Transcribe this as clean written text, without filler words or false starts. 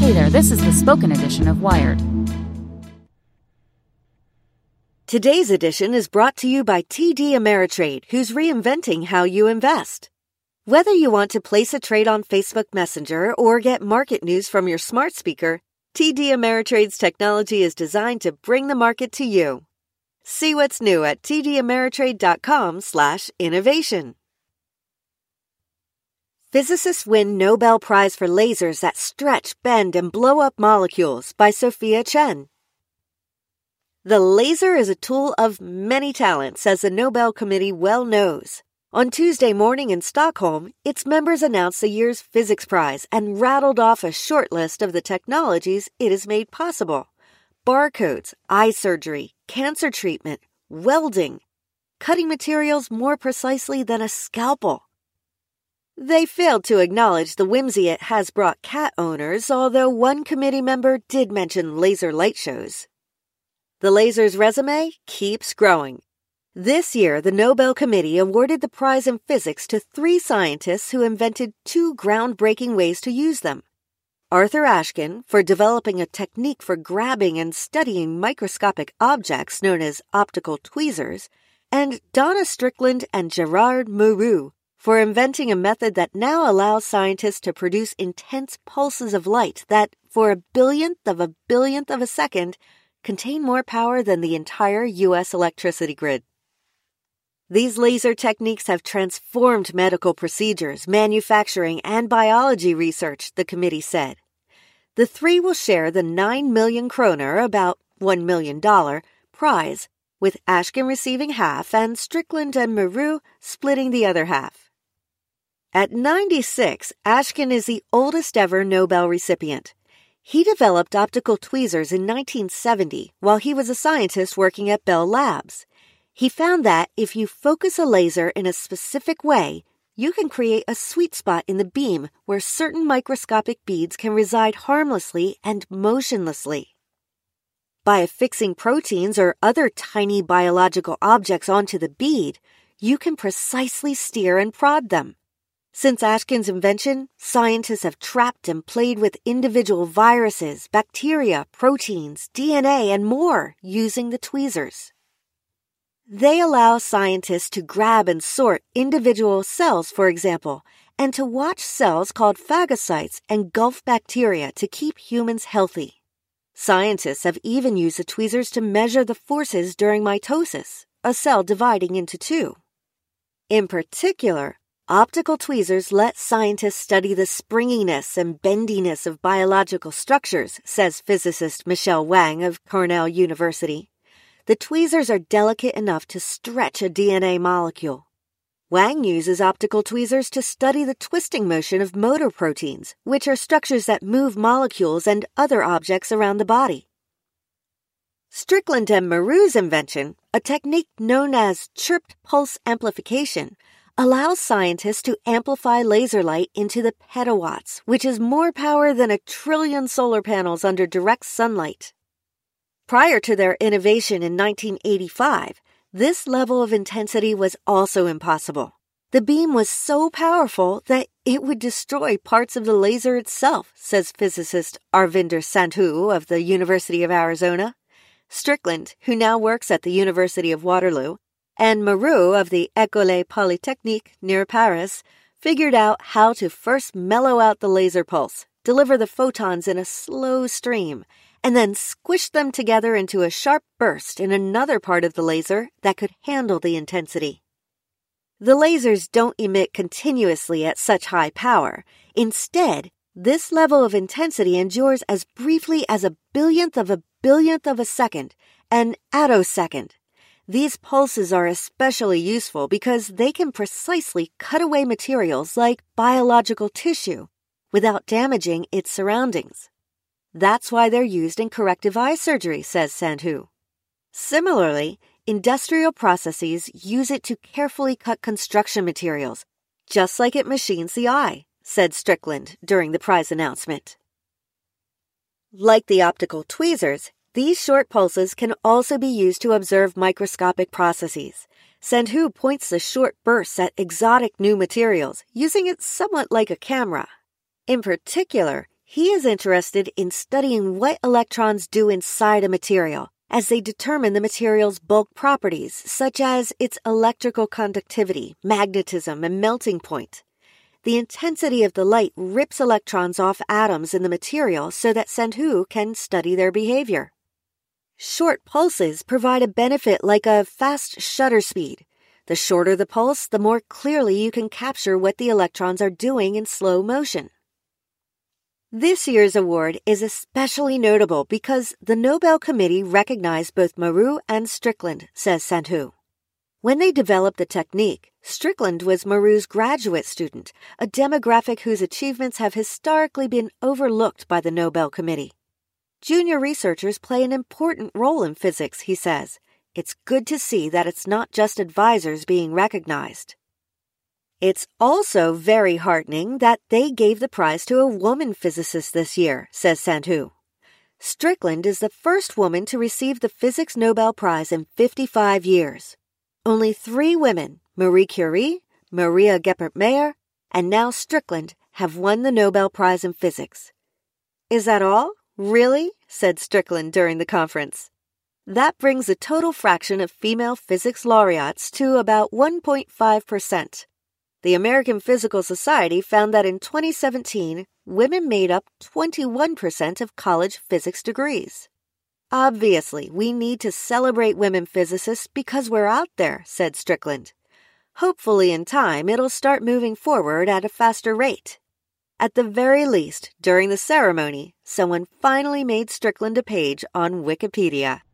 Hey there, this is the spoken edition of Wired. Today's edition is brought to you by TD Ameritrade, who's reinventing how you invest. Whether you want to place a trade on Facebook Messenger or get market news from your smart speaker, TD Ameritrade's technology is designed to bring the market to you. See what's new at tdameritrade.com/innovation. Physicists win Nobel Prize for lasers that stretch, bend, and blow up molecules by Sophia Chen. The laser is a tool of many talents, as the Nobel Committee well knows. On Tuesday morning in Stockholm, its members announced the year's Physics Prize and rattled off a short list of the technologies it has made possible. Barcodes, eye surgery, cancer treatment, welding, cutting materials more precisely than a scalpel. They failed to acknowledge the whimsy it has brought cat owners, although one committee member did mention laser light shows. The laser's resume keeps growing. This year, the Nobel Committee awarded the prize in physics to 3 scientists who invented 2 groundbreaking ways to use them. Arthur Ashkin for developing a technique for grabbing and studying microscopic objects known as optical tweezers, and Donna Strickland and Gerard Mourou for inventing a method that now allows scientists to produce intense pulses of light that, for a billionth of a second, contain more power than the entire U.S. electricity grid. These laser techniques have transformed medical procedures, manufacturing, and biology research, the committee said. The 3 will share the 9 million kroner, about $1 million, prize, with Ashkin receiving half and Strickland and Mourou splitting the other half. At 96, Ashkin is the oldest ever Nobel recipient. He developed optical tweezers in 1970 while he was a scientist working at Bell Labs. He found that if you focus a laser in a specific way, you can create a sweet spot in the beam where certain microscopic beads can reside harmlessly and motionlessly. By affixing proteins or other tiny biological objects onto the bead, you can precisely steer and prod them. Since Ashkin's invention, scientists have trapped and played with individual viruses, bacteria, proteins, DNA, and more using the tweezers. They allow scientists to grab and sort individual cells, for example, and to watch cells called phagocytes engulf bacteria to keep humans healthy. Scientists have even used the tweezers to measure the forces during mitosis, a cell dividing into 2. In particular, optical tweezers let scientists study the springiness and bendiness of biological structures, says physicist Michelle Wang of Cornell University. The tweezers are delicate enough to stretch a DNA molecule. Wang uses optical tweezers to study the twisting motion of motor proteins, which are structures that move molecules and other objects around the body. Strickland and Mourou's invention, a technique known as chirped pulse amplification, allows scientists to amplify laser light into the petawatts, which is more power than 1 trillion solar panels under direct sunlight. Prior to their innovation in 1985, this level of intensity was also impossible. The beam was so powerful that it would destroy parts of the laser itself, says physicist Arvinder Sandhu of the University of Arizona. Strickland, who now works at the University of Waterloo, and Mourou of the École Polytechnique near Paris, figured out how to first mellow out the laser pulse, deliver the photons in a slow stream, and then squish them together into a sharp burst in another part of the laser that could handle the intensity. The lasers don't emit continuously at such high power. Instead, this level of intensity endures as briefly as 1/1000,000th of a second, an attosecond. These pulses are especially useful because they can precisely cut away materials like biological tissue without damaging its surroundings. That's why they're used in corrective eye surgery, says Sandhu. Similarly, industrial processes use it to carefully cut construction materials, just like it machines the eye, said Strickland during the prize announcement. Like the optical tweezers, these short pulses can also be used to observe microscopic processes. Sandhu points the short bursts at exotic new materials, using it somewhat like a camera. In particular, He is interested in studying what electrons do inside a material as they determine the material's bulk properties, such as its electrical conductivity, magnetism, and melting point. The intensity of the light rips electrons off atoms in the material so that Sandhu can study their behavior. Short pulses provide a benefit like a fast shutter speed. The shorter the pulse, the more clearly you can capture what the electrons are doing in slow motion. This year's award is especially notable because the Nobel Committee recognized both Maru and Strickland, says Sandhu. When they developed the technique, Strickland was Maru's graduate student, a demographic whose achievements have historically been overlooked by the Nobel Committee. Junior researchers play an important role in physics, he says. It's good to see that it's not just advisors being recognized. It's also very heartening that they gave the prize to a woman physicist this year, says Sandhu. Strickland is the first woman to receive the Physics Nobel Prize in 55 years. Only 3 women, Marie Curie, Maria Geppert-Mayer, and now Strickland, have won the Nobel Prize in Physics. Is that all? Really? Said Strickland during the conference. That brings the total fraction of female physics laureates to about 1.5%. The American Physical Society found that in 2017, women made up 21% of college physics degrees. Obviously, we need to celebrate women physicists because we're out there, said Strickland. Hopefully in time, it'll start moving forward at a faster rate. At the very least, during the ceremony, someone finally made Strickland a page on Wikipedia.